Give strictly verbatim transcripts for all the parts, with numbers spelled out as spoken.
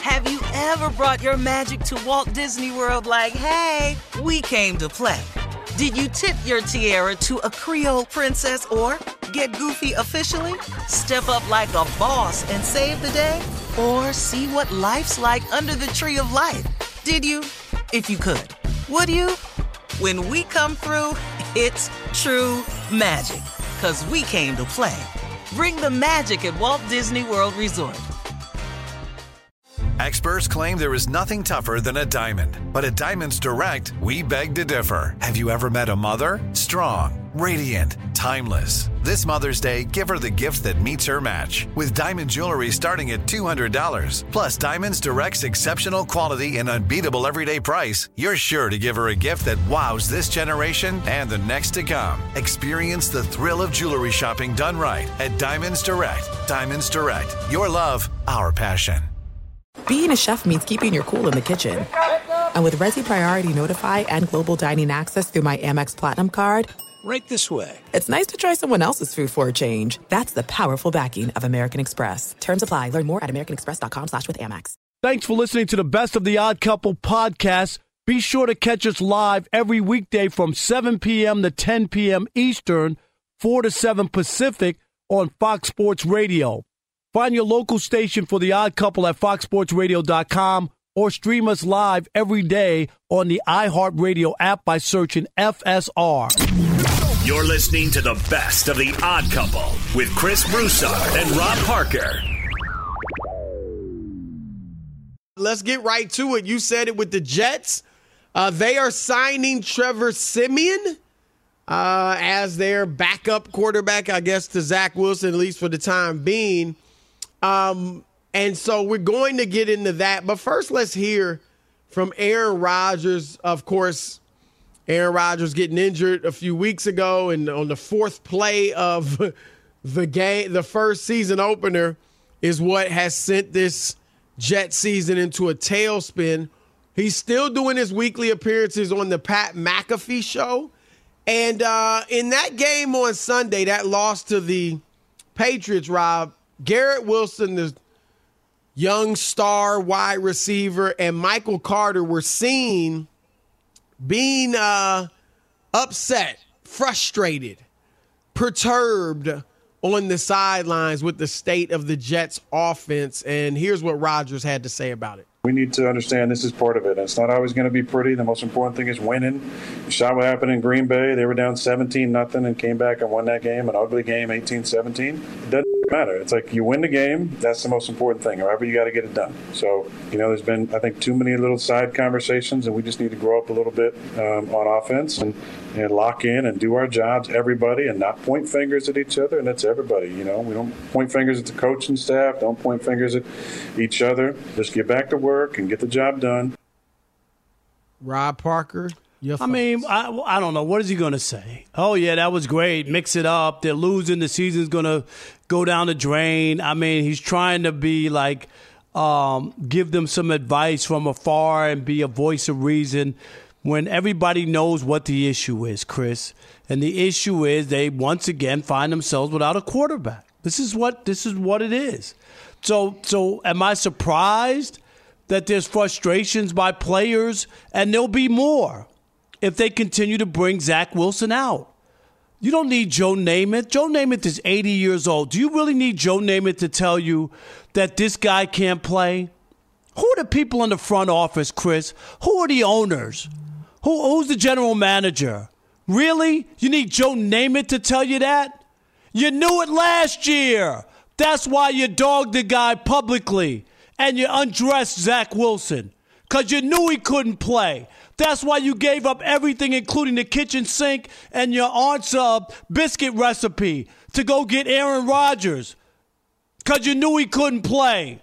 Have you ever brought your magic to Walt Disney World like, hey, we came to play? Did you tip your tiara to a Creole princess or get goofy officially? Step up like a boss and save the day? Or see what life's like under the tree of life? Did you? If you could. Would you? When we come through, it's true magic. 'Cause we came to play. Bring the magic at Walt Disney World Resort. Experts claim there is nothing tougher than a diamond. But at Diamonds Direct, we beg to differ. Have you ever met a mother? Strong, radiant, timeless. This Mother's Day, give her the gift that meets her match. With diamond jewelry starting at two hundred dollars. Plus Diamonds Direct's exceptional quality and unbeatable everyday price, you're sure to give her a gift that wows this generation and the next to come. Experience the thrill of jewelry shopping done right at Diamonds Direct. Diamonds Direct. Your love, our passion. Being a chef means keeping your cool in the kitchen. And with Resi Priority Notify and Global Dining Access through my Amex Platinum card, right this way. It's nice to try someone else's food for a change. That's the powerful backing of American Express. Terms apply. Learn more at americanexpress.com slash with Amex. Thanks for listening to the Best of the Odd Couple podcast. Be sure to catch us live every weekday from seven p.m. to ten p.m. Eastern, four to seven Pacific on Fox Sports Radio. Find your local station for The Odd Couple at fox sports radio dot com or stream us live every day on the iHeartRadio app by searching F S R. You're listening to the Best of The Odd Couple with Chris Broussard and Rob Parker. Let's get right to it. You said it with the Jets. Uh, they are signing Trevor Siemian uh, as their backup quarterback, I guess, to Zach Wilson, at least for the time being. Um, and so we're going to get into that. But first, let's hear from Aaron Rodgers. Of course, Aaron Rodgers getting injured a few weeks ago, and on the fourth play of the game, the first season opener, is what has sent this Jet season into a tailspin. He's still doing his weekly appearances on the Pat McAfee show. And uh, in that game on Sunday, that loss to the Patriots, Rob, Garrett Wilson, the young star wide receiver, and Michael Carter were seen being uh, upset, frustrated, perturbed on the sidelines with the state of the Jets offense. And here's what Rodgers had to say about it. We need to understand this is part of it. It's not always going to be pretty. The most important thing is winning. You saw what happened in Green Bay. They were down seventeen nothing and came back and won that game, an ugly game, eighteen seventeen. It doesn't matter. It's like you win the game. That's the most important thing. However, you got to get it done. So, you know, there's been, I think, too many little side conversations, and we just need to grow up a little bit um, on offense and, and lock in and do our jobs, everybody, and not point fingers at each other. And that's everybody. You know, we don't point fingers at the coaching staff. Don't point fingers at each other. Just get back to work and get the job done. Rob Parker, your I thoughts? mean, I, I don't know. What is he going to say? Oh, yeah, that was great. Mix it up. They're losing. The season's going to go down the drain. I mean, he's trying to be like, um, give them some advice from afar and be a voice of reason when everybody knows what the issue is, Chris. And the issue is they once again find themselves without a quarterback. This is what this is what it is. So, so am I surprised that there's frustrations by players? And there'll be more if they continue to bring Zach Wilson out. You don't need Joe Namath. Joe Namath is eighty years old. Do you really need Joe Namath to tell you that this guy can't play? Who are the people in the front office, Chris? Who are the owners? Who, who's the general manager? Really? You need Joe Namath to tell you that? You knew it last year. That's why you dogged the guy publicly and you undressed Zach Wilson because you knew he couldn't play. That's why you gave up everything, including the kitchen sink and your aunt's uh, biscuit recipe, to go get Aaron Rodgers because you knew he couldn't play.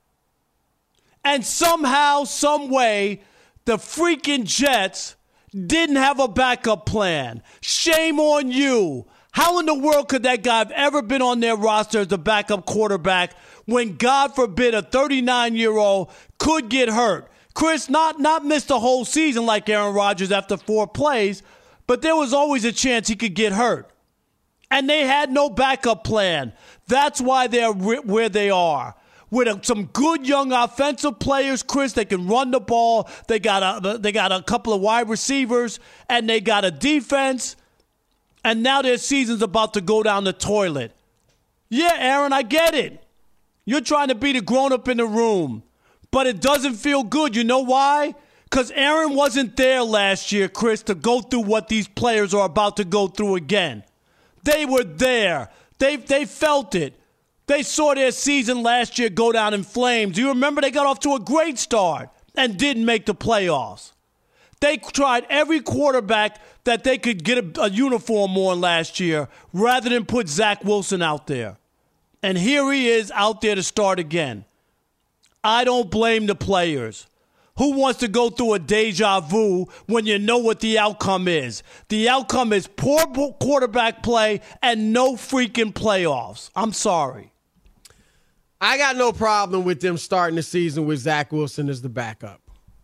And somehow, some way, the freaking Jets didn't have a backup plan. Shame on you. How in the world could that guy have ever been on their roster as a backup quarterback when, God forbid, a thirty-nine-year-old could get hurt? Chris, not, not miss the whole season like Aaron Rodgers after four plays, but there was always a chance he could get hurt. And they had no backup plan. That's why they're where they are. with a, some good young offensive players, Chris. They can run the ball. They got a they got a couple of wide receivers, and they got a defense. And now their season's about to go down the toilet. Yeah, Aaron, I get it. You're trying to be the grown-up in the room. But it doesn't feel good. You know why? Because Aaron wasn't there last year, Chris, to go through what these players are about to go through again. They were there. They, they felt it. They saw their season last year go down in flames. You remember they got off to a great start and didn't make the playoffs. They tried every quarterback that they could get a, a uniform on last year rather than put Zach Wilson out there. And here he is out there to start again. I don't blame the players. Who wants to go through a deja vu when you know what the outcome is? The outcome is poor quarterback play and no freaking playoffs. I'm sorry. I got no problem with them starting the season with Zach Wilson as the backup.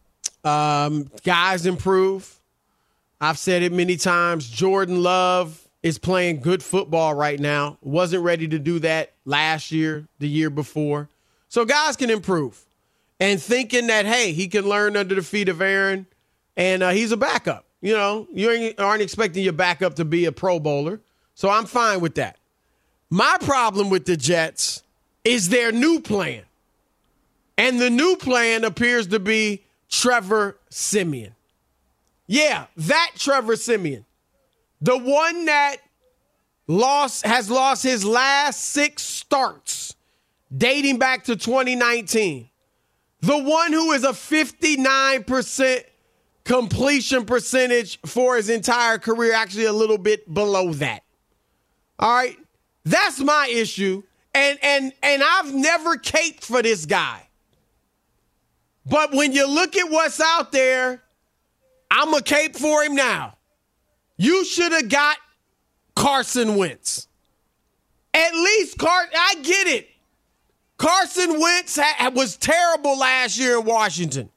Um, guys improve. I've said it many times. Jordan Love is playing good football right now. Wasn't ready to do that last year, the year before. So guys can improve. And thinking that, hey, he can learn under the feet of Aaron, and uh, he's a backup. You know, you aren't expecting your backup to be a Pro Bowler. So I'm fine with that. My problem with the Jets is their new plan. And the new plan appears to be Trevor Siemian. Yeah, that Trevor Siemian. The one that lost has lost his last six starts dating back to twenty nineteen. The one who is a fifty-nine percent completion percentage for his entire career, actually a little bit below that. All right? That's my issue. And and and I've never caped for this guy. But when you look at what's out there, I'm a cape for him now. You should have got Carson Wentz. At least, Car- I get it. Carson Wentz ha- was terrible last year in Washington.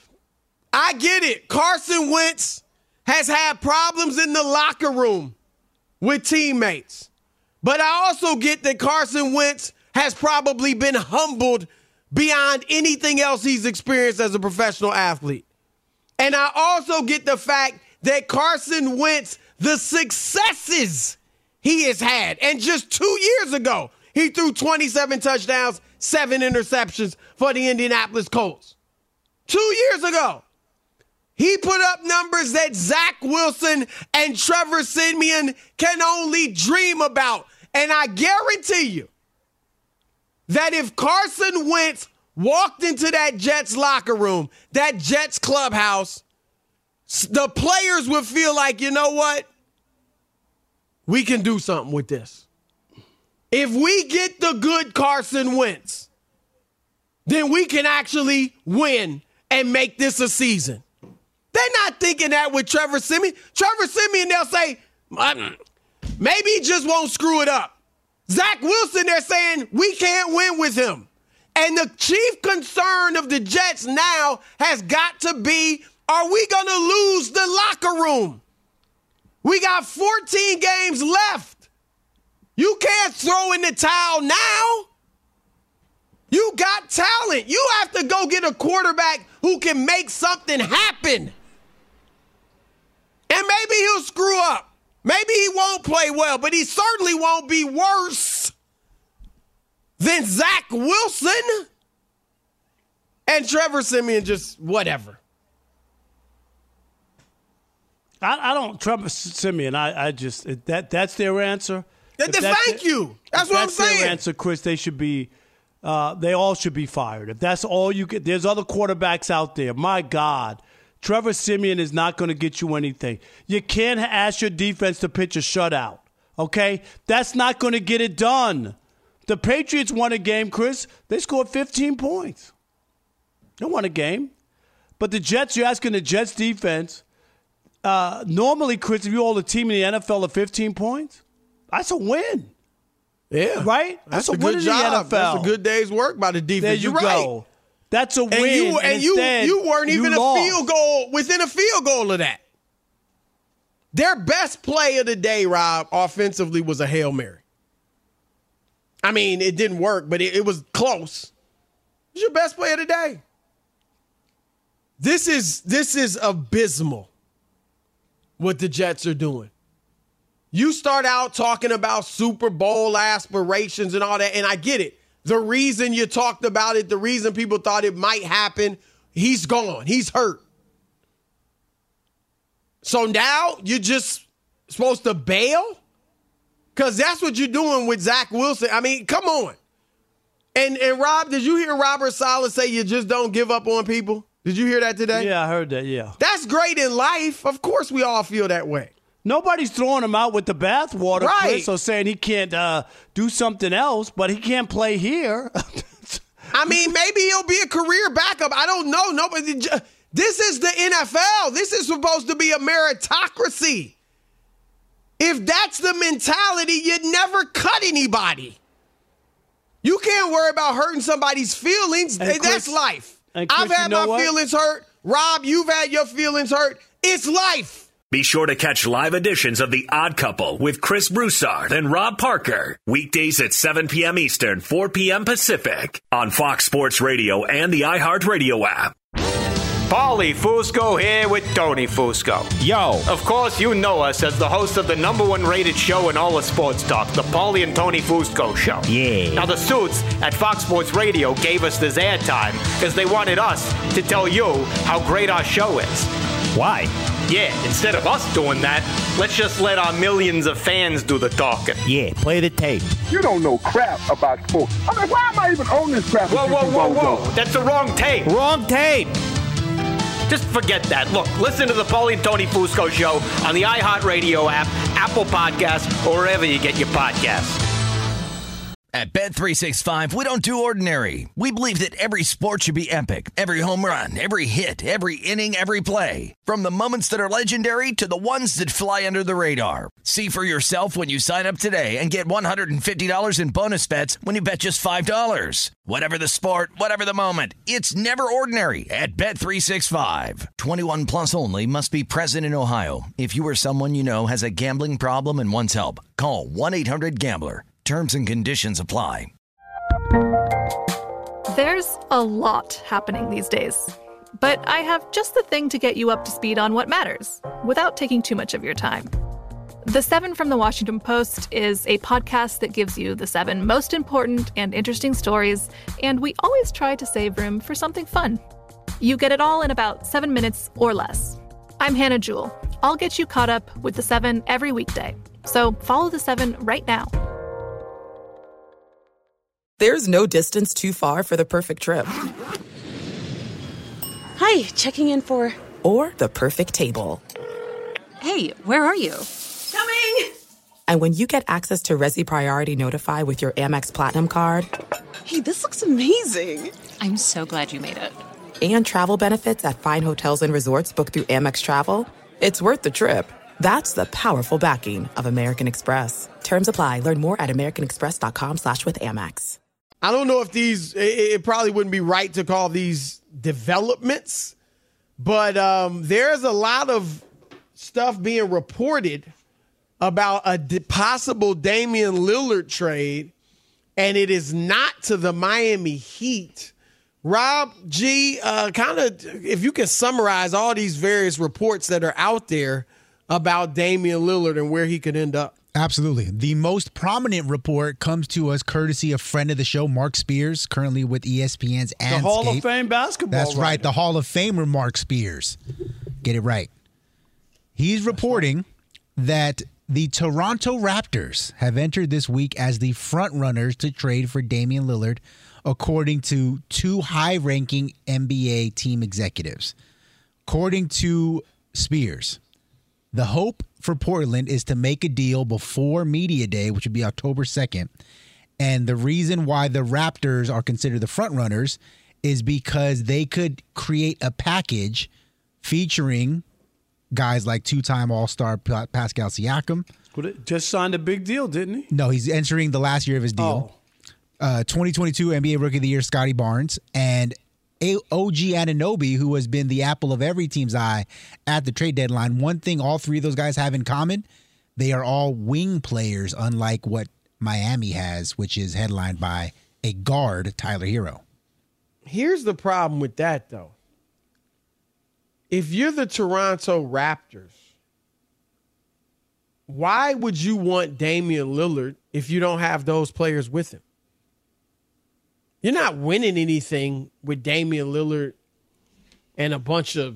I get it. Carson Wentz has had problems in the locker room with teammates. But I also get that Carson Wentz has probably been humbled beyond anything else he's experienced as a professional athlete. And I also get the fact that Carson Wentz, the successes he has had, and just two years ago, he threw twenty-seven touchdowns, seven interceptions for the Indianapolis Colts. Two years ago, he put up numbers that Zach Wilson and Trevor Siemian can only dream about. And I guarantee you that if Carson Wentz walked into that Jets locker room, that Jets clubhouse, the players would feel like, you know what? We can do something with this. If we get the good Carson Wentz, then we can actually win and make this a season. They're not thinking that with Trevor Siemian. Trevor Siemian, they'll say, maybe he just won't screw it up. Zach Wilson, they're saying, we can't win with him. And the chief concern of the Jets now has got to be, are we going to lose the locker room? We got fourteen games left. You can't throw in the towel now. You got talent. You have to go get a quarterback who can make something happen. And maybe he'll screw up. Maybe he won't play well, but he certainly won't be worse than Zach Wilson. And Trevor Siemian, just whatever. I, I don't, Trevor Siemian, I, I just, that that's their answer. Then thank you. That's what I'm saying. That's their answer, Chris. They should be, uh, they all should be fired. If that's all you get, there's other quarterbacks out there. My God. Trevor Siemian is not going to get you anything. You can't ask your defense to pitch a shutout, okay? That's not going to get it done. The Patriots won a game, Chris. They scored fifteen points. They won a game. But the Jets, you're asking the Jets defense, uh, normally, Chris, if you hold a team in the N F L of fifteen points, that's a win. Yeah. Right? That's, that's a, a good job. N F L. That's a good day's work by the defense. There you You're go. Right. That's a win. And you, and and you, instead, you weren't even you a lost. field goal, within a field goal of that. Their best play of the day, Rob, offensively was a Hail Mary. I mean, it didn't work, but it, it was close. He's your best player today. This is this is abysmal what the Jets are doing. You start out talking about Super Bowl aspirations and all that, and I get it. The reason you talked about it, the reason people thought it might happen, he's gone. He's hurt. So now you're just supposed to bail? Because that's what you're doing with Zach Wilson. I mean, come on. And and Rob, did you hear Robert Saleh say you just don't give up on people? Did you hear that today? Yeah, I heard that, yeah. That's great in life. Of course we all feel that way. Nobody's throwing him out with the bathwater, right. Chris, or saying he can't uh, do something else, but he can't play here. I mean, maybe he'll be a career backup. I don't know. Nobody. This is the N F L. This is supposed to be a meritocracy. If that's the mentality, you'd never cut anybody. You can't worry about hurting somebody's feelings. And that's Chris, life. and Chris, I've had you know my what? feelings hurt. Rob, you've had your feelings hurt. It's life. Be sure to catch live editions of The Odd Couple with Chris Broussard and Rob Parker. Weekdays at seven p.m. Eastern, four p.m. Pacific on Fox Sports Radio and the iHeartRadio app. Paulie Fusco here with Tony Fusco. Yo. Of course, you know us as the host of the number one rated show in all of sports talk, the Paulie and Tony Fusco Show. Yeah. Now, the suits at Fox Sports Radio gave us this airtime because they wanted us to tell you how great our show is. Why? Yeah, instead of us doing that, let's just let our millions of fans do the talking. Yeah, play the tape. You don't know crap about sports. I mean, why am I even on this crap? Whoa, whoa, whoa, whoa. That's the wrong tape. Wrong tape. Just forget that. Look, listen to the Paulie and Tony Fusco Show on the iHeartRadio app, Apple Podcasts, or wherever you get your podcasts. At Bet three sixty-five, we don't do ordinary. We believe that every sport should be epic. Every home run, every hit, every inning, every play. From the moments that are legendary to the ones that fly under the radar. See for yourself when you sign up today and get one hundred fifty dollars in bonus bets when you bet just five dollars. Whatever the sport, whatever the moment, it's never ordinary at Bet three sixty-five. twenty-one plus only. Must be present in Ohio. If you or someone you know has a gambling problem and wants help, call one eight hundred gambler. Terms and conditions apply. There's a lot happening these days, but I have just the thing to get you up to speed on what matters without taking too much of your time. The Seven from the Washington Post is a podcast that gives you the seven most important and interesting stories, and we always try to save room for something fun. You get it all in about seven minutes or less. I'm Hannah Jewell. I'll get you caught up with the Seven every weekday. So follow the Seven right now. There's no distance too far for the perfect trip. Hi, checking in for... Or the perfect table. Hey, where are you? Coming! And when you get access to Resi Priority Notify with your Amex Platinum card... Hey, this looks amazing. I'm so glad you made it. And travel benefits at fine hotels and resorts booked through Amex Travel, it's worth the trip. That's the powerful backing of American Express. Terms apply. Learn more at americanexpress.com slash with Amex. I don't know if these, it, it probably wouldn't be right to call these developments, but um, there's a lot of stuff being reported about a d- possible Damian Lillard trade, and it is not to the Miami Heat. Rob, G, uh, kind of, if you can summarize all these various reports that are out there about Damian Lillard and where he could end up. Absolutely. The most prominent report comes to us courtesy of friend of the show, Mark Spears, currently with E S P N's Anscape. The Hall of Fame basketball That's right, writer. the Hall of Famer Mark Spears. Get it right. He's reporting that the Toronto Raptors have entered this week as the front runners to trade for Damian Lillard, according to two high-ranking N B A team executives. According to Spears, the hope for Portland is to make a deal before Media Day, which would be October second. And the reason why the Raptors are considered the front runners is because they could create a package featuring guys like two-time All-Star Pascal Siakam. Just signed a big deal, didn't he? No, he's entering the last year of his deal. Oh. Uh, twenty twenty-two N B A Rookie of the Year, Scotty Barnes, and O G Anunoby, who has been the apple of every team's eye at the trade deadline. One thing all three of those guys have in common, they are all wing players, unlike what Miami has, which is headlined by a guard, Tyler Hero. Here's the problem with that, though. If you're the Toronto Raptors, why would you want Damian Lillard if you don't have those players with him? You're not winning anything with Damian Lillard and a bunch of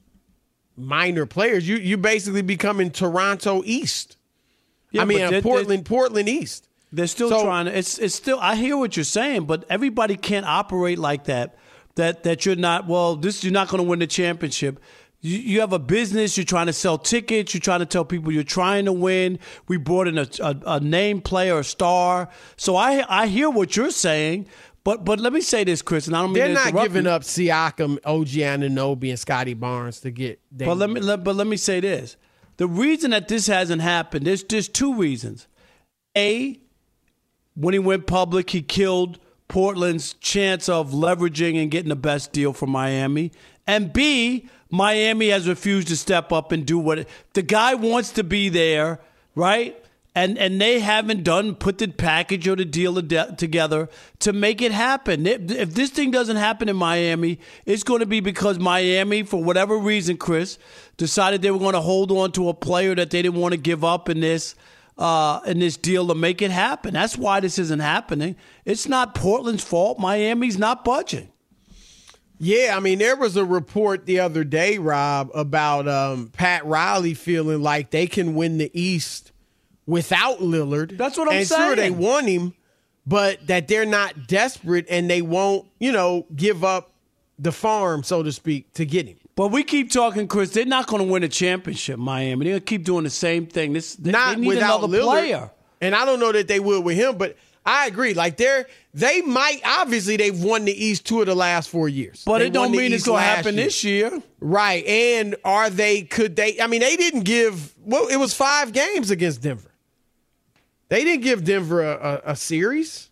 minor players. You you basically becoming Toronto East. Yeah, I mean, uh, Portland, Portland East. They're still so, trying to. It's it's still. I hear what you're saying, but everybody can't operate like that. That that you're not. Well, this you're not going to win the championship. You, you have a business. You're trying to sell tickets. You're trying to tell people you're trying to win. We brought in a a, a name player, a star. So I I hear what you're saying. But but let me say this, Chris, and I don't mean they're to not giving you. up Siakam, O G Anunoby, and Scotty Barnes to get. But let me let, but let me say this: the reason that this hasn't happened, there's there's two reasons. A, when he went public, he killed Portland's chance of leveraging and getting the best deal for Miami. And B, Miami has refused to step up and do what it, the guy wants to be there, right? And and they haven't done, put the package or the deal together to make it happen. If this thing doesn't happen in Miami, it's going to be because Miami, for whatever reason, Chris, decided they were going to hold on to a player that they didn't want to give up in this uh, in this deal to make it happen. That's why this isn't happening. It's not Portland's fault. Miami's not budging. Yeah, I mean, there was a report the other day, Rob, about um, Pat Riley feeling like they can win the East without Lillard. That's what I'm and saying. Sure, they want him, but that they're not desperate and they won't, you know, give up the farm, so to speak, to get him. But we keep talking, Chris. They're not going to win a championship, Miami. They're going to keep doing the same thing. This they, not they need without another Lillard, player. And I don't know that they will with him, but I agree. Like they're they might obviously they've won the East two of the last four years. But they it don't mean it's going to happen year. this year. Right. And are they could they I mean they didn't give well, it was five games against Denver. They didn't give Denver a, a, a series.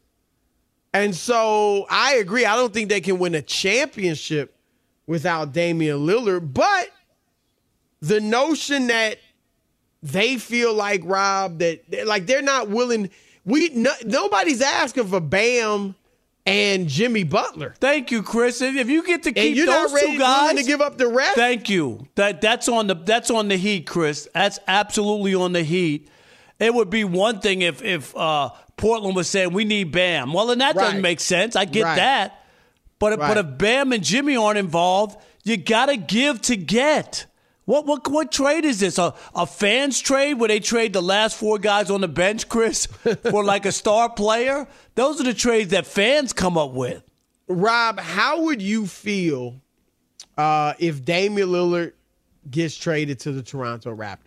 And so I agree. I don't think they can win a championship without Damian Lillard. But the notion that they feel like, Rob, that like they're not willing. We no, nobody's asking for Bam and Jimmy Butler. Thank you, Chris. If you get to keep and you're those not ready, two guys, willing to give up the rest. Thank you. That that's on the that's on the Heat, Chris. That's absolutely on the Heat. It would be one thing if if uh, Portland was saying we need Bam. Well, then that right. doesn't make sense. I get right. that. But right. but if Bam and Jimmy aren't involved, you got to give to get. What what what trade is this? A a fans trade where they trade the last four guys on the bench, Chris, for like a star player? Those are the trades that fans come up with. Rob, how would you feel uh, if Damian Lillard gets traded to the Toronto Raptors?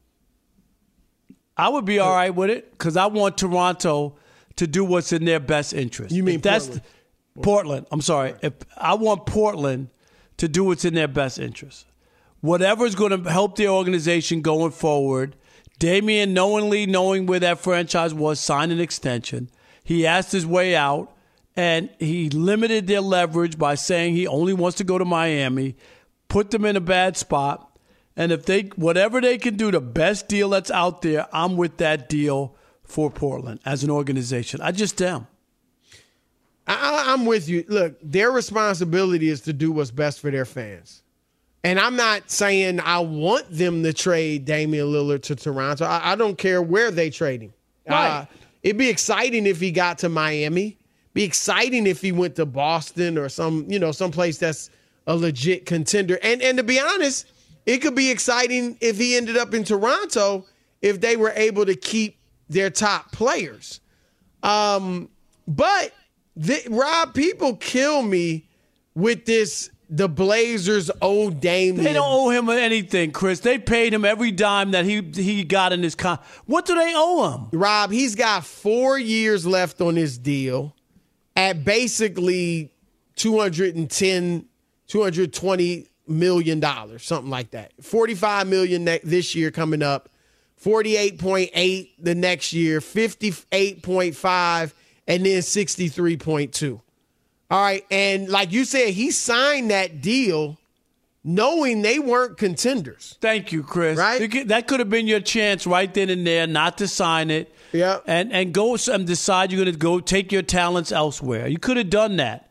I would be all right with it because I want Toronto to do what's in their best interest. You mean if that's Portland? The, Portland. I'm sorry. If I want Portland to do what's in their best interest. Whatever is going to help their organization going forward. Damian, knowingly knowing where that franchise was, signed an extension. He asked his way out, and he limited their leverage by saying he only wants to go to Miami, put them in a bad spot. And if they, whatever they can do, the best deal that's out there, I'm with that deal for Portland as an organization. I just am. I, I'm with you. Look, their responsibility is to do what's best for their fans. And I'm not saying I want them to trade Damian Lillard to Toronto. I, I don't care where they trade him. Right. Uh, it'd be exciting if he got to Miami. Be exciting if he went to Boston or some, you know, someplace that's a legit contender. And and to be honest, it could be exciting if he ended up in Toronto if they were able to keep their top players. Um, but the, Rob, people kill me with this. The Blazers owe Damian. They don't owe him anything, Chris. They paid him every dime that he he got in his con. What do they owe him? Rob, he's got four years left on his deal at basically two hundred ten, two hundred twenty million dollars, something like that. forty-five million dollars this year coming up, forty-eight point eight the next year, fifty-eight point five, and then sixty-three point two. All right, and like you said, he signed that deal knowing they weren't contenders. Thank you, Chris. Right? That could have been your chance right then and there not to sign it. Yeah. And and go and decide you're going to go take your talents elsewhere. You could have done that.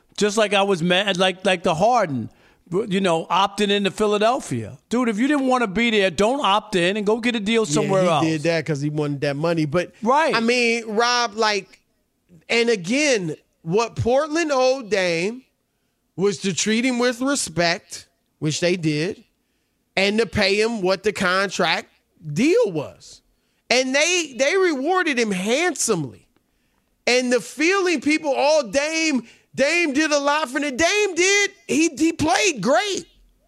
Just like I was mad, like like the Harden, you know, opting into Philadelphia. Dude, if you didn't want to be there, don't opt in and go get a deal somewhere yeah, he else. He did that because he wanted that money. But, right. I mean, Rob, like, and again, what Portland owed Dame was to treat him with respect, which they did, and to pay him what the contract deal was. And they they rewarded him handsomely. And the feeling people, oh, Dame, Dame did a lot for the Dame did. He he played great.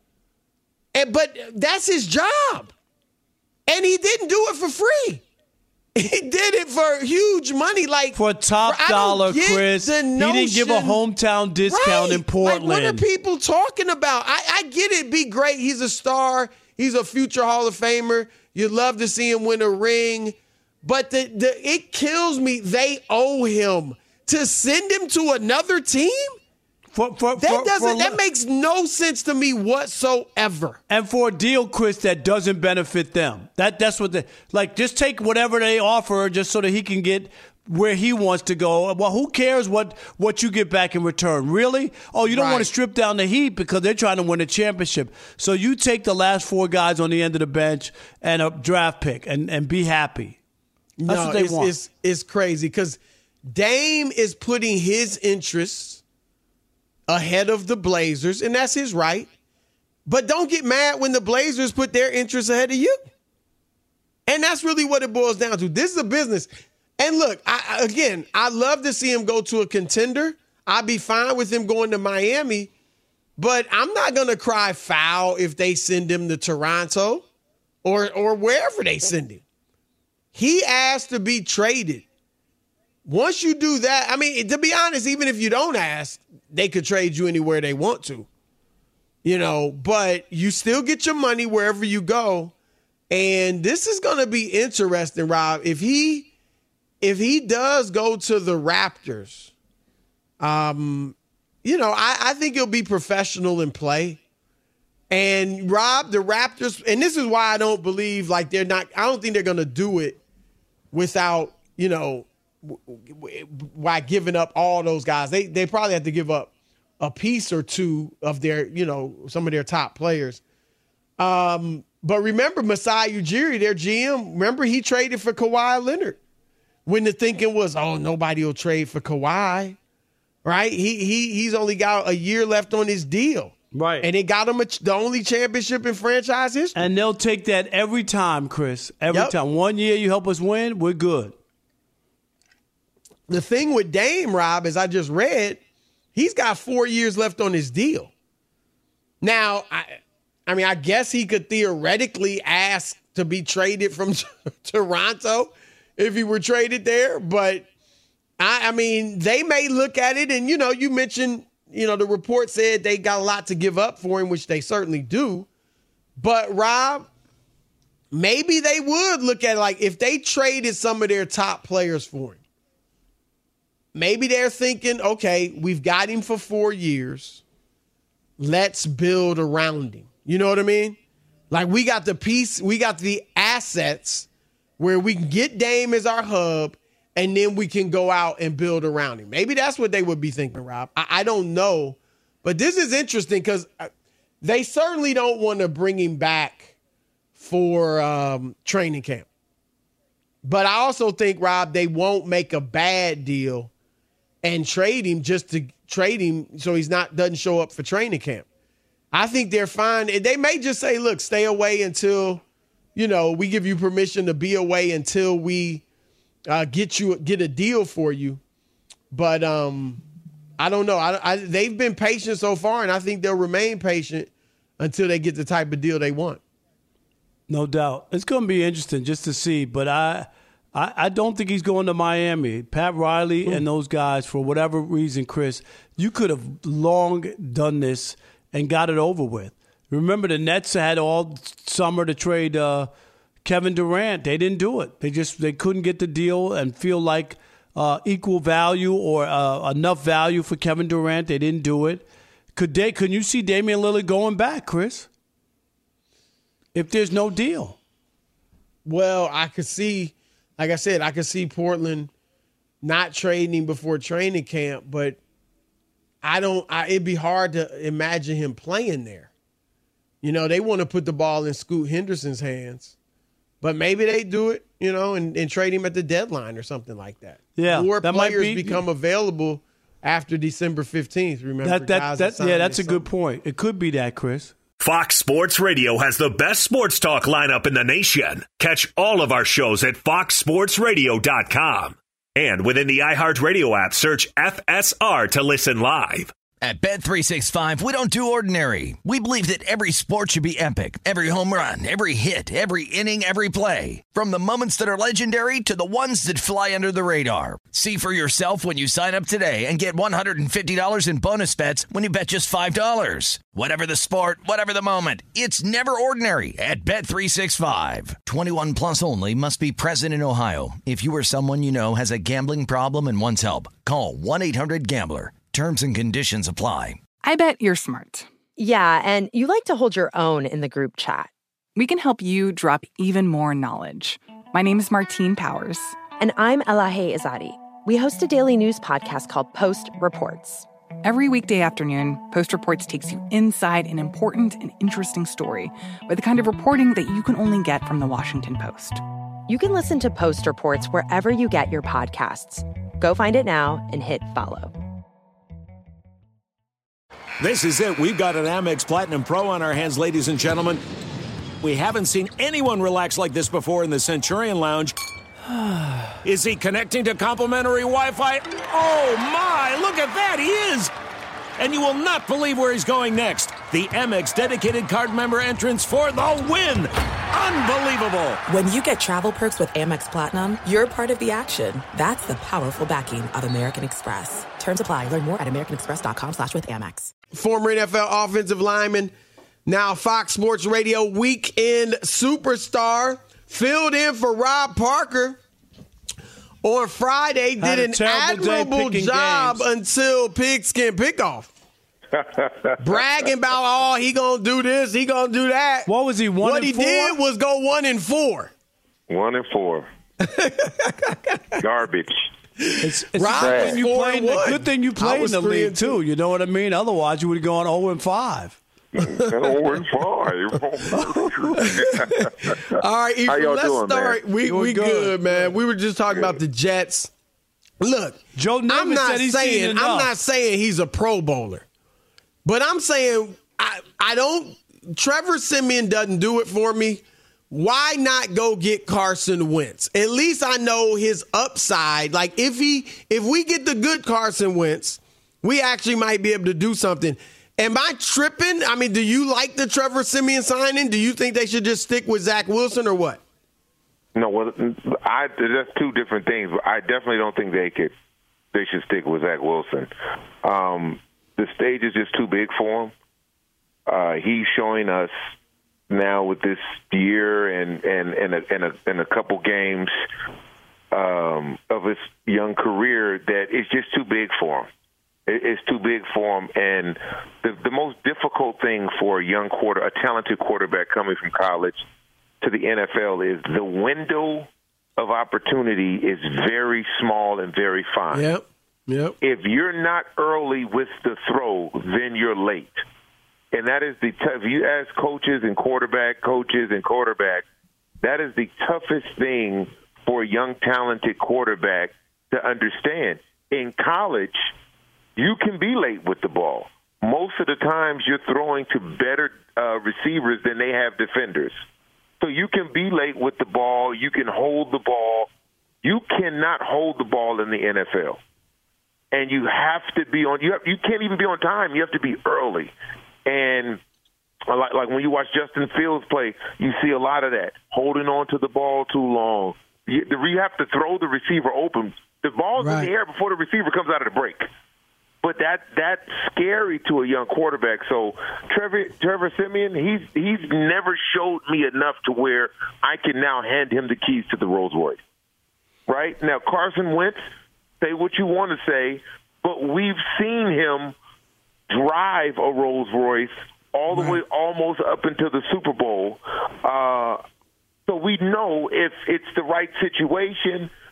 And but that's his job. And he didn't do it for free. He did it for huge money, like for top for, dollar, Chris. Notion, he didn't give a hometown discount right, in Portland. Like, what are people talking about? I, I get it. Be great. He's a star. He's a future Hall of Famer. You'd love to see him win a ring. But the, the it kills me. They owe him to send him to another team. For, for, that for, doesn't. for, that makes no sense to me whatsoever. And for a deal, Chris, that doesn't benefit them. That that's what they like. Just take whatever they offer, just so that he can get where he wants to go. Well, who cares what what you get back in return? Really? Oh, you don't Right. want to strip down the Heat because they're trying to win a championship. So you take the last four guys on the end of the bench and a draft pick and and be happy. That's no, what they it's, want. It's, it's crazy because Dame is putting his interests ahead of the Blazers, and that's his right. But don't get mad when the Blazers put their interests ahead of you. And that's really what it boils down to. This is a business. And look, I, again, I'd love to see him go to a contender. I'd be fine with him going to Miami. But I'm not going to cry foul if they send him to Toronto or, or wherever they send him. He asked to be traded. Once you do that, I mean, to be honest, even if you don't ask, they could trade you anywhere they want to. You know, but you still get your money wherever you go. And this is going to be interesting, Rob. If he if he does go to the Raptors, um, you know, I, I think he'll be professional in play. And Rob, the Raptors, and this is why I don't believe like they're not, I don't think they're going to do it without, you know, by giving up all those guys. They they probably have to give up a piece or two of their, you know, some of their top players. Um, but remember Masai Ujiri, their G M, remember he traded for Kawhi Leonard when the thinking was, oh, nobody will trade for Kawhi, right? He he he's only got a year left on his deal. Right. And it got him a, the only championship in franchise history. And they'll take that every time, Chris. Every Yep. time. One year you help us win, we're good. The thing with Dame, Rob, as I just read, he's got four years left on his deal. Now, I, I mean, I guess he could theoretically ask to be traded from Toronto if he were traded there. But, I, I mean, they may look at it and, you know, you mentioned, you know, the report said they got a lot to give up for him, which they certainly do. But, Rob, maybe they would look at it like if they traded some of their top players for him. Maybe they're thinking, okay, we've got him for four years. Let's build around him. You know what I mean? Like we got the piece, we got the assets where we can get Dame as our hub, and then we can go out and build around him. Maybe that's what they would be thinking, Rob. I, I don't know. But this is interesting because they certainly don't want to bring him back for um, training camp. But I also think, Rob, they won't make a bad deal and trade him just to trade him so he's not doesn't show up for training camp. I think they're fine. They may just say, look, stay away until, you know, we give you permission to be away until we uh, get you get a deal for you. But um, I don't know. I, I, they've been patient so far, and I think they'll remain patient until they get the type of deal they want. No doubt. It's going to be interesting just to see, but I I, I don't think he's going to Miami. Pat Riley mm. and those guys, for whatever reason, Chris, you could have long done this and got it over with. Remember, the Nets had all summer to trade uh, Kevin Durant. They didn't do it. They just they couldn't get the deal and feel like uh, equal value or uh, enough value for Kevin Durant. They didn't do it. Could they? Could you see Damian Lillard going back, Chris? If there's no deal. Well, I could see, like I said, I could see Portland not trading him before training camp, but I don't. I, it'd be hard to imagine him playing there. You know, they want to put the ball in Scoot Henderson's hands, but maybe they do it. You know, and, and trade him at the deadline or something like that. Yeah, more that players might be, become available after December fifteenth. Remember, that, that, guys that, that yeah, that's a summer. good point. It could be that, Chris. Fox Sports Radio has the best sports talk lineup in the nation. Catch all of our shows at fox sports radio dot com. And within the iHeartRadio app, search F S R to listen live. At Bet three sixty-five, we don't do ordinary. We believe that every sport should be epic. Every home run, every hit, every inning, every play. From the moments that are legendary to the ones that fly under the radar. See for yourself when you sign up today and get one hundred fifty dollars in bonus bets when you bet just five dollars. Whatever the sport, whatever the moment, it's never ordinary at Bet three sixty-five. twenty-one plus only. Must be present in Ohio. If you or someone you know has a gambling problem and wants help, call one eight hundred gambler. Terms and conditions apply. I bet you're smart. Yeah, and you like to hold your own in the group chat. We can help you drop even more knowledge. My name is Martine Powers. And I'm Elahe Izadi. We host a daily news podcast called Post Reports. Every weekday afternoon, Post Reports takes you inside an important and interesting story with the kind of reporting that you can only get from the Washington Post. You can listen to Post Reports wherever you get your podcasts. Go find it now and hit follow. This is it. We've got an Amex Platinum Pro on our hands, ladies and gentlemen. We haven't seen anyone relax like this before in the Centurion Lounge. Is he connecting to complimentary Wi-Fi? Oh, my. Look at that. He is. And you will not believe where he's going next. The Amex dedicated card member entrance for the win. Unbelievable. When you get travel perks with Amex Platinum, you're part of the action. That's the powerful backing of American Express. Terms apply. Learn more at americanexpress.com slash with Amex. Former N F L offensive lineman, now Fox Sports Radio weekend superstar, filled in for Rob Parker on Friday, did an admirable job games. Until Pigskin Pickoff. Bragging about, oh, he gonna do this, he gonna do that. What was he, one what and he four? did was go one and four. One and four. Garbage. It's, it's Rob a good thing you four played, and one. good thing you played in the league, too. You know what I mean? Otherwise, you would have gone oh and five. oh and five. All right, Ephraim, How y'all let's doing, start. man? We, Doing we good. good, man. We were just talking about the Jets. Look, Joe Namath I'm not said he's seen saying enough. I'm not saying he's a Pro Bowler, but I'm saying I I don't. Trevor Siemian doesn't do it for me. Why not go get Carson Wentz? At least I know his upside. Like if he if we get the good Carson Wentz, we actually might be able to do something. Am I tripping? I mean, do you like the Trevor Siemian signing? Do you think they should just stick with Zach Wilson or what? No, well, I, that's two different things. I definitely don't think they could. They should stick with Zach Wilson. Um, the stage is just too big for him. Uh, he's showing us now with this year and and and a, and a, and a couple games um, of his young career that it's just too big for him. It, it's too big for him. And the the most difficult thing for a young quarter, a talented quarterback coming from college to the N F L is the window of opportunity is very small and very fine. Yep. Yep. If you're not early with the throw, then you're late. And that is the tough. If you ask coaches and quarterback coaches and quarterbacks, that is the toughest thing for a young, talented quarterback to understand. In college, you can be late with the ball. Most of the times you're throwing to better uh, receivers than they have defenders. So you can be late with the ball. You can hold the ball. You cannot hold the ball in the N F L. And you have to be on. You have, you can't even be on time. You have to be early. And like, like when you watch Justin Fields play, you see a lot of that, holding on to the ball too long. You, you have to throw the receiver open. The ball's right in the air before the receiver comes out of the break. But that that's scary to a young quarterback. So Trevor Trevor Siemian, he's he's never showed me enough to where I can now hand him the keys to the Rolls Royce. Right? Now, Carson Wentz, say what you want to say, but we've seen him drive a Rolls Royce all the right. way almost up into the Super Bowl. Uh, so we know if it's the right situation,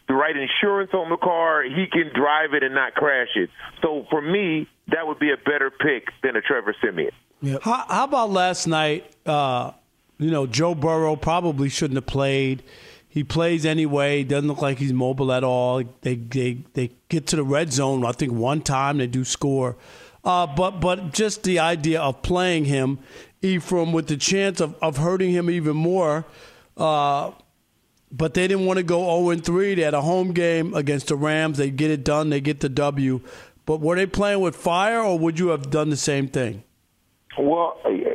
the right insurance on the car, he can drive it and not crash it. So for me, that would be a better pick than a Trevor Siemian. Yep. How, how about last night? Uh, you know, Joe Burrow probably shouldn't have played. He plays anyway. Doesn't look like he's mobile at all. They they they get to the red zone, I think, one time. They do score. Uh, but but just the idea of playing him, Ephraim, with the chance of, of hurting him even more. Uh, but they didn't want to go oh and three. They had a home game against the Rams. They get it done. They get the W. But were they playing with fire, or would you have done the same thing? Well,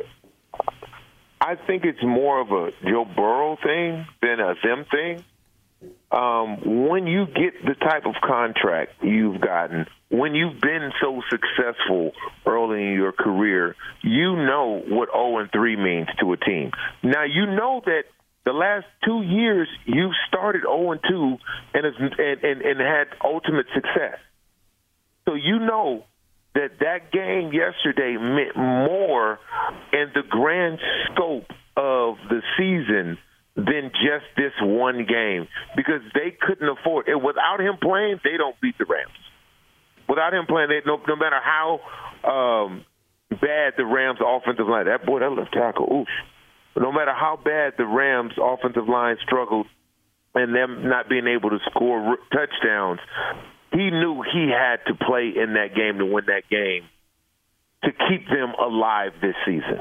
I think it's more of a Joe Burrow thing than a them thing. Um, when you get the type of contract you've gotten, when you've been so successful early in your career, you know what oh and three means to a team. Now, you know that the last two years you've started oh and two and, and, and, and had ultimate success. So you know that that game yesterday meant more in the grand scope of the season than just this one game, because they couldn't afford it. Without him playing, they don't beat the Rams. Without him playing, they, no, no matter how um, bad the Rams' offensive line, that boy, that left tackle, oof. No matter how bad the Rams' offensive line struggled and them not being able to score touchdowns, he knew he had to play in that game to win that game to keep them alive this season.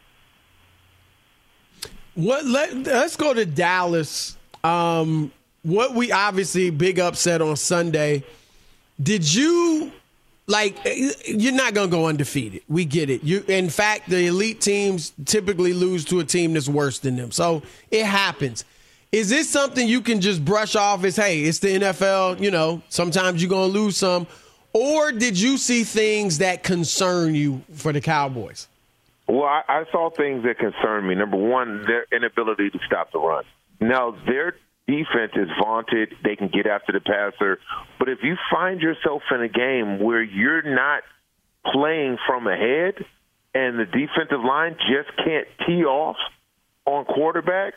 What? Let, let's go to Dallas. Um, what we obviously big upset on Sunday. Did you like? You're not gonna go undefeated. We get it. You, in fact, the elite teams typically lose to a team that's worse than them. So it happens. Is this something you can just brush off as, hey, it's the N F L? You know, sometimes you're gonna lose some. Or did you see things that concern you for the Cowboys? Well, I, I saw things that concern me. Number one, their inability to stop the run. Now, their defense is vaunted. They can get after the passer. But if you find yourself in a game where you're not playing from ahead and the defensive line just can't tee off on quarterbacks,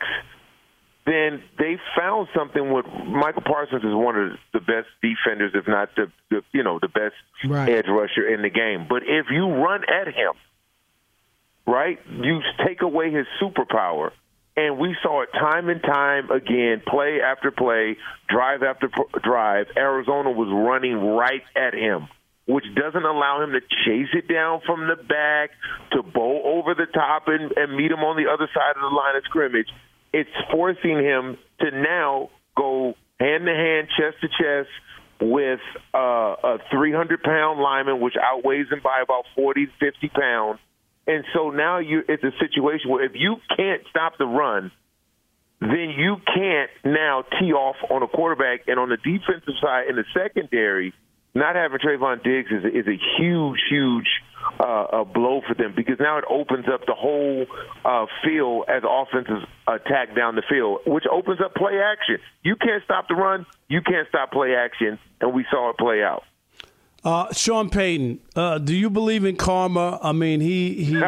then they found something with Michael Parsons is one of the best defenders, if not the, the you know, the best right. edge rusher in the game. But if you run at him, right, you take away his superpower. And we saw it time and time again, play after play, drive after drive. Arizona was running right at him, which doesn't allow him to chase it down from the back, to bow over the top and, and meet him on the other side of the line of scrimmage. It's forcing him to now go hand-to-hand, chest-to-chest with uh, a three hundred pound lineman, which outweighs him by about forty, fifty pounds. And so now you it's a situation where if you can't stop the run, then you can't now tee off on a quarterback. And on the defensive side, in the secondary, not having Trayvon Diggs is a, is a huge, huge uh, a blow for them, because now it opens up the whole uh, field as offenses attack down the field, which opens up play action. You can't stop the run. You can't stop play action, and we saw it play out. Uh, Sean Payton, uh, do you believe in karma? I mean, he he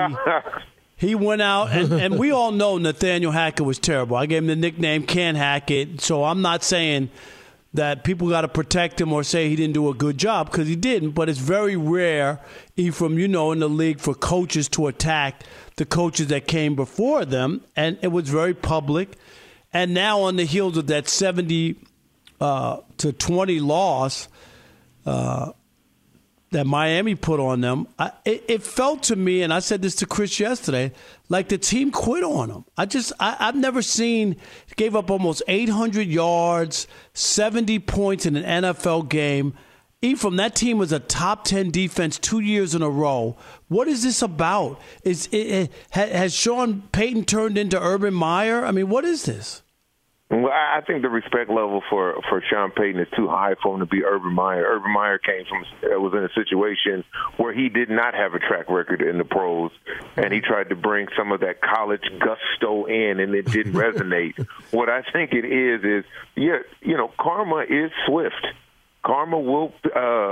he went out, and, and we all know Nathaniel Hackett was terrible. I gave him the nickname Can Hackett, so I'm not saying that people got to protect him or say he didn't do a good job, because he didn't. But it's very rare, Ephraim, you know, in the league for coaches to attack the coaches that came before them, and it was very public. And now on the heels of that seventy uh, to twenty loss, uh, that Miami put on them, I, it, it felt to me, and I said this to Chris yesterday, like the team quit on them. I just, I, I've never seen, gave up almost eight hundred yards, seventy points in an N F L game. Ephraim, that team was a top ten defense two years in a row. What is this about? Is it, it, has Sean Payton turned into Urban Meyer? I mean, what is this? Well, I think the respect level for, for Sean Payton is too high for him to be Urban Meyer. Urban Meyer came from was in a situation where he did not have a track record in the pros, and he tried to bring some of that college gusto in, and it didn't resonate. What I think it is is, yeah, you know, karma is swift. Karma will uh,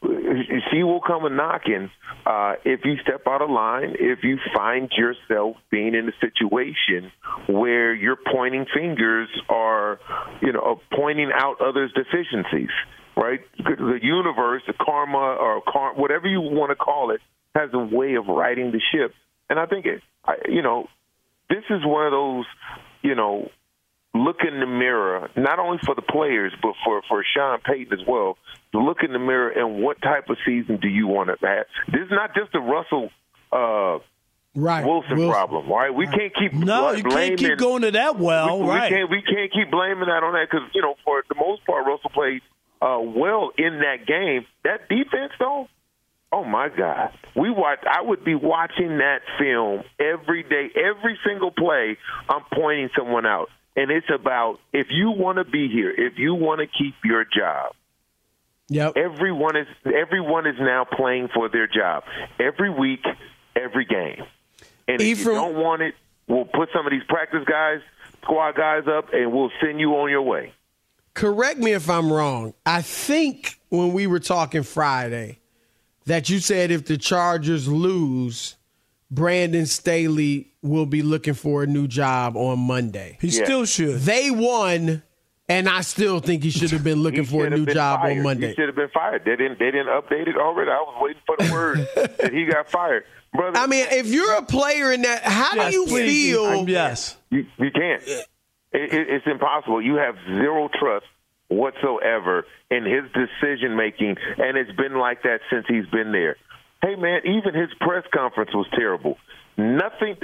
she will come a knocking uh, if you step out of line, if you find yourself being in a situation where you're pointing fingers or, you know, pointing out others' deficiencies, right? The universe, the karma, or car- whatever you want to call it, has a way of righting the ship. And I think, it, I, you know, this is one of those, you know, look in the mirror, not only for the players, but for, for Sean Payton as well. Look in the mirror and what type of season do you want to have? This is not just a Russell uh, right. Wilson, Wilson problem, right? We can't keep no, bl- you blaming. can't keep going to that well, we, we right? Can't, we can't keep blaming that on that because, you know, for the most part, Russell played uh, well in that game. That defense, though, oh, my God. We watch. I would be watching that film every day, every single play. I'm pointing someone out. And it's about if you want to be here, if you want to keep your job, yep. everyone is everyone is now playing for their job every week, every game. And if Ephraim, you don't want it, we'll put some of these practice guys, squad guys up, and we'll send you on your way. Correct me if I'm wrong. I think when we were talking Friday that you said if the Chargers lose, Brandon Staley will be looking for a new job on Monday. He yeah. still should. They won, and I still think he should have been looking for a new job fired. on Monday. He should have been fired. They didn't. They didn't update it already. I was waiting for the word that he got fired, brother. I mean, if you're a player in that, how yes, do you please. feel? Um, yes, you, you can't. It, it, it's impossible. You have zero trust whatsoever in his decision making, and it's been like that since he's been there. Hey, man, even his press conference was terrible. Nothing.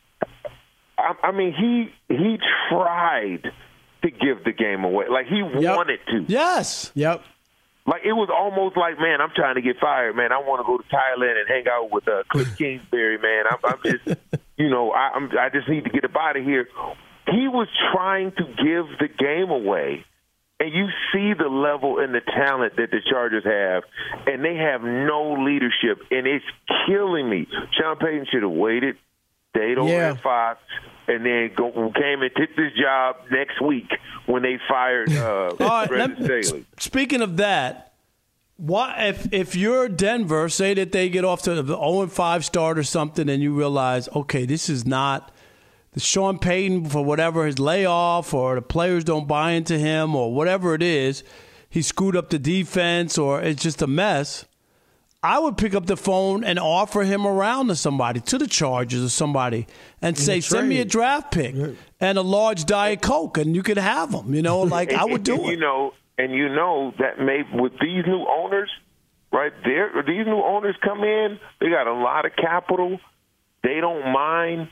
I, I mean, he he tried to give the game away. Like, he yep. wanted to. Yes. Yep. Like, it was almost like, man, I'm trying to get fired, man. I want to go to Thailand and hang out with uh, Cliff Kingsbury, man. I'm, I'm just, you know, I, I'm, I just need to get up out of here. He was trying to give the game away. And you see the level and the talent that the Chargers have, and they have no leadership, and it's killing me. Sean Payton should have waited, stayed over yeah. at Fox, and then go, came and took this job next week when they fired uh, right, Brandon Staley. Speaking of that, what if if you're Denver, say that they get off to the oh and five start or something, and you realize, okay, this is not – the Sean Payton, for whatever his layoff or the players don't buy into him or whatever it is, he screwed up the defense or it's just a mess, I would pick up the phone and offer him around to somebody, to the Chargers or somebody, and say, send me a draft pick right. and a large Diet Coke, and you could have them. You know, like I would do and, it. You know, and you know that may with these new owners, right there, these new owners come in, they got a lot of capital. They don't mind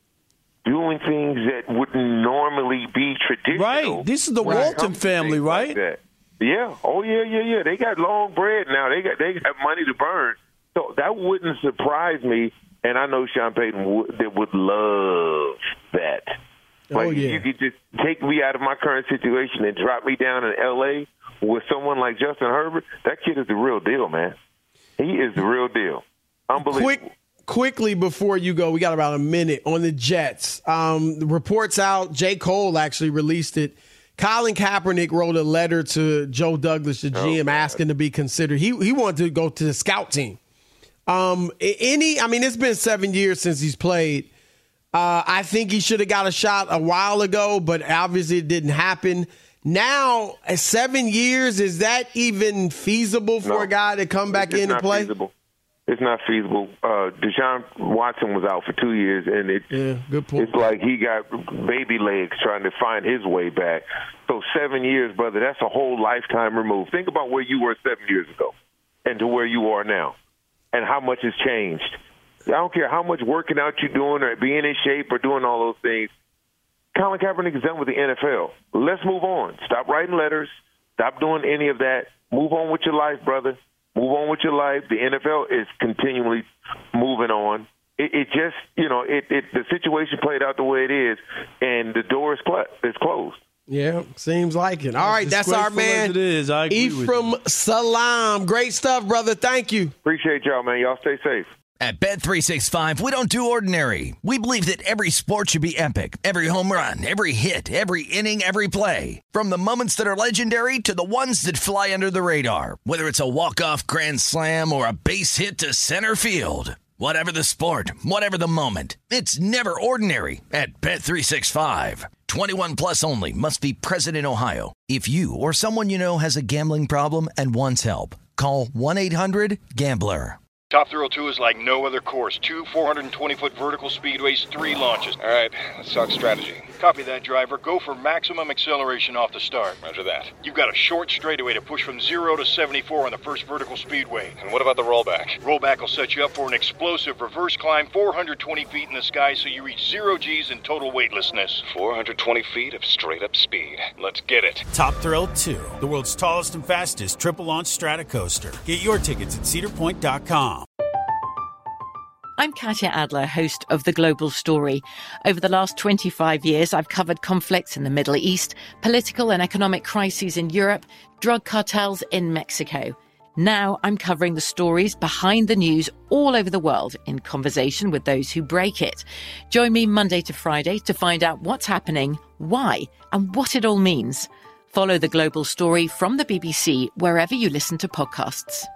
doing things that wouldn't normally be traditional. Right. This is the right. Walton family, right? Like yeah. Oh, yeah, yeah, yeah. They got long bread now. They got they got money to burn. So that wouldn't surprise me. And I know Sean Payton would, that would love that. Like, oh, yeah. you could just take me out of my current situation and drop me down in L A with someone like Justin Herbert. That kid is the real deal, man. He is the real deal. Unbelievable. Quick. Quickly before you go, we got about a minute on the Jets. Um, the reports out, J. Cole actually released it. Colin Kaepernick wrote a letter to Joe Douglas, the G M, oh, asking to be considered. He he wanted to go to the scout team. Um, any, I mean, it's been seven years since he's played. Uh, I think he should have got a shot a while ago, but obviously it didn't happen. Now, seven years, is that even feasible for no, a guy to come back in and play? Feasible. It's not feasible. Uh, Deshaun Watson was out for two years, and it, yeah, good point. It's like he got baby legs trying to find his way back. So seven years, brother, that's a whole lifetime removed. Think about where you were seven years ago and to where you are now and how much has changed. I don't care how much working out you're doing or being in shape or doing all those things. Colin Kaepernick is done with the N F L. Let's move on. Stop writing letters. Stop doing any of that. Move on with your life, brother. Move on with your life. The N F L is continually moving on. It, it just, you know, it, it the situation played out the way it is, and the door is, cl- is closed. Yeah, seems like it. All right, that's our man, it is. I agree Ephraim with you. Salaam. Great stuff, brother. Thank you. Appreciate y'all, man. Y'all stay safe. At Bet three sixty-five, we don't do ordinary. We believe that every sport should be epic. Every home run, every hit, every inning, every play. From the moments that are legendary to the ones that fly under the radar. Whether it's a walk-off grand slam or a base hit to center field. Whatever the sport, whatever the moment. It's never ordinary at Bet three sixty-five. twenty-one plus only. Must be present in Ohio. If you or someone you know has a gambling problem and wants help, call one eight hundred gambler. Top Thrill two is like no other course. Two four hundred twenty foot vertical speedways, three launches. All right, let's talk strategy. Copy that, driver. Go for maximum acceleration off the start. Roger that. You've got a short straightaway to push from zero to seventy-four on the first vertical speedway. And what about the rollback? Rollback will set you up for an explosive reverse climb four hundred twenty feet in the sky so you reach zero G's in total weightlessness. four hundred twenty feet of straight-up speed. Let's get it. Top Thrill two, the world's tallest and fastest triple-launch strata coaster. Get your tickets at cedar point dot com. I'm Katya Adler, host of The Global Story. Over the last twenty-five years, I've covered conflicts in the Middle East, political and economic crises in Europe, drug cartels in Mexico. Now I'm covering the stories behind the news all over the world in conversation with those who break it. Join me Monday to Friday to find out what's happening, why, and what it all means. Follow The Global Story from the B B C wherever you listen to podcasts.